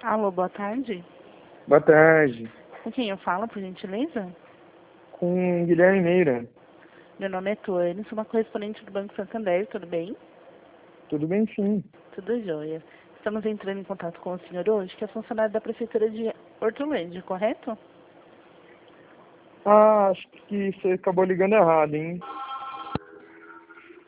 Alô, boa tarde. Boa tarde. Com quem eu falo, por gentileza? Com Guilherme Meira. Meu nome é Tuane, sou uma correspondente do Banco Santander, tudo bem? Tudo bem, sim. Tudo jóia. Estamos entrando em contato com o senhor hoje, que é funcionário da Prefeitura de Hortolândia, correto? Ah, acho que você acabou ligando errado, hein?